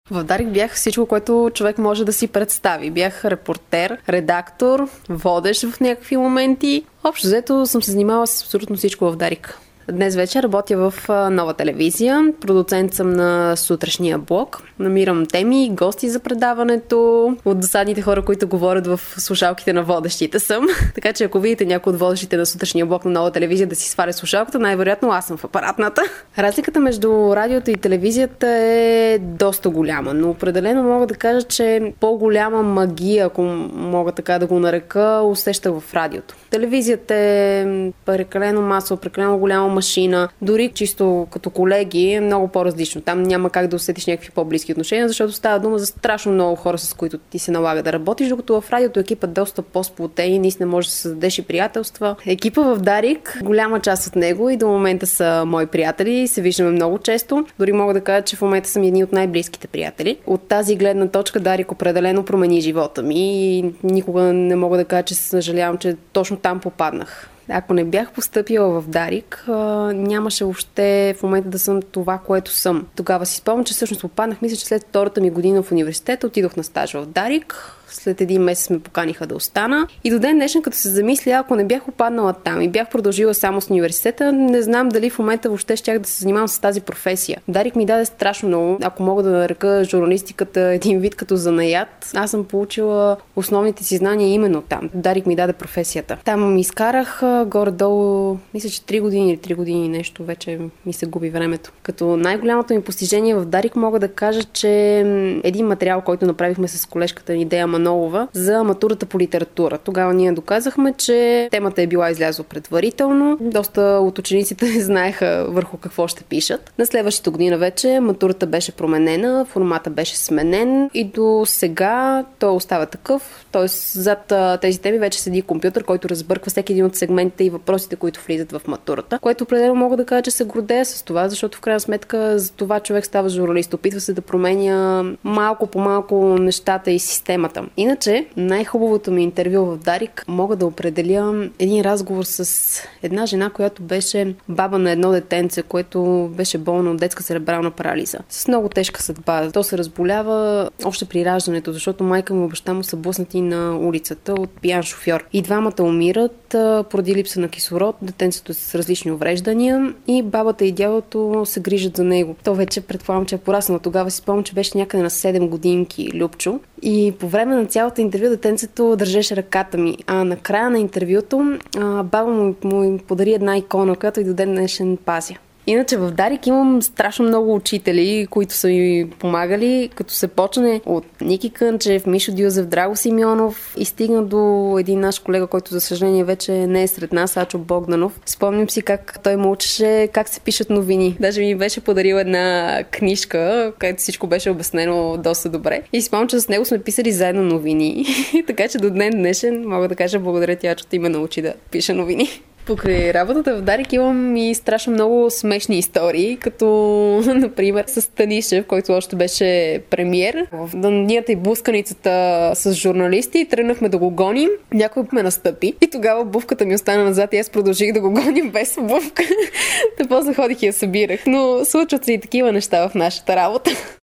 В Дарик бях всичко, което човек може да си представи. Бях репортер, редактор, водещ в някакви моменти. Общо взето съм се занимавала с абсолютно всичко в Дарик. Днес вечер работя в Нова телевизия. Продуцент съм на сутрешния блок. Намирам теми, гости за предаването. От досадните хора, които говорят в слушалките на водещите съм. Така че ако видите някой от водещите на сутрешния блок на Нова телевизия да си сваля слушалката, най-вероятно аз съм в апаратната. Разликата между радиото и телевизията е доста голяма, но определено мога да кажа, че по-голяма магия, ако мога така да го нарека, усеща в радиото. Телевизията е прекалено масово, прекалено голяма машина, дори чисто като колеги е много по-различно. Там няма как да усетиш някакви по-близки отношения, защото става дума за страшно много хора, с които ти се налага да работиш, докато в радиото екипът доста по-сплотен и наистина може да се създадеш и приятелства. Екипа в Дарик, голяма част от него и до момента са мои приятели, се виждаме много често. Дори мога да кажа, че в момента съм едни от най-близките приятели. От тази гледна точка Дарик определено промени живота ми и никога не мога да кажа, че съжалявам, че точно там попаднах. Ако не бях постъпила в Дарик, нямаше въобще в момента да съм това, което съм. Тогава си спомням, че всъщност попаднах, мисля, че след втората ми година в университета отидох на стаж в Дарик. След един месец ме поканиха да остана. И до ден днешен, като се замисля, ако не бях опаднала там и бях продължила само с университета, не знам дали в момента въобще щях да се занимавам с тази професия. Дарик ми даде страшно много. Ако мога да нарека журналистиката един вид като занаят, аз съм получила основните си знания именно там. Дарик ми даде професията. Там ми изкарах горе-долу, мисля, че 3 години или 3 години нещо, вече ми се губи времето. Като най-голямото ми постижение в Дарик мога да кажа, че един материал, който направихме с колежката Идея Манолова за матурата по литература. Тогава ние доказахме, че темата е била излязла предварително. Доста от учениците не знаеха върху какво ще пишат. На следващата година вече матурата беше променена, формата беше сменен и до сега той остава такъв. Т.е. зад тези теми вече седи компютър, който разбърква всеки един от сегментите и въпросите, които влизат в матурата, което определено мога да кажа, че се гордея с това, защото в крайна сметка за това човек става журналист. Опитва се да променя малко по малко нещата и системата. Иначе, най-хубавото ми интервю в Дарик мога да определя един разговор с една жена, която беше баба на едно детенце, което беше болно от детска церебрална парализа. С много тежка съдба. То се разболява още при раждането, защото майка му и баща му са блъснати на улицата от пиян шофьор. И двамата умират поради липса на кислород, детенцето с различни увреждания и бабата и дядото се грижат за него. То вече предполагам, че е пораснало. Тогава си спомням, че беше някъде на 7 годинки Любчо. И по време на цялото интервю детенцето държеше ръката ми. А на края на интервюто баба му подари една икона, която и до ден днешен пазя. Иначе в Дарик имам страшно много учители, които са ми помагали, като се почне от Ники Кънчев, Мишо Дюзев, Драго Симеонов и стигна до един наш колега, който за съжаление вече не е сред нас, Ачо Богданов. Спомням си как той му учеше как се пишат новини. Даже ми беше подарил една книжка, където всичко беше обяснено доста добре. И спомням, че с него сме писали заедно новини. Така че до ден днешен мога да кажа благодаря ти, Ачо, ти ме научи да пиша новини. Покрай работата в Дарик имам и страшно много смешни истории, като, например, с Станишев, който още беше премиер. В дънията и блъсканицата с журналисти тръгнахме да го гоним. Някой ме настъпи и тогава бувката ми остана назад и аз продължих да го гоним без бувка. Та после ходих и я събирах. Но случват се и такива неща в нашата работа.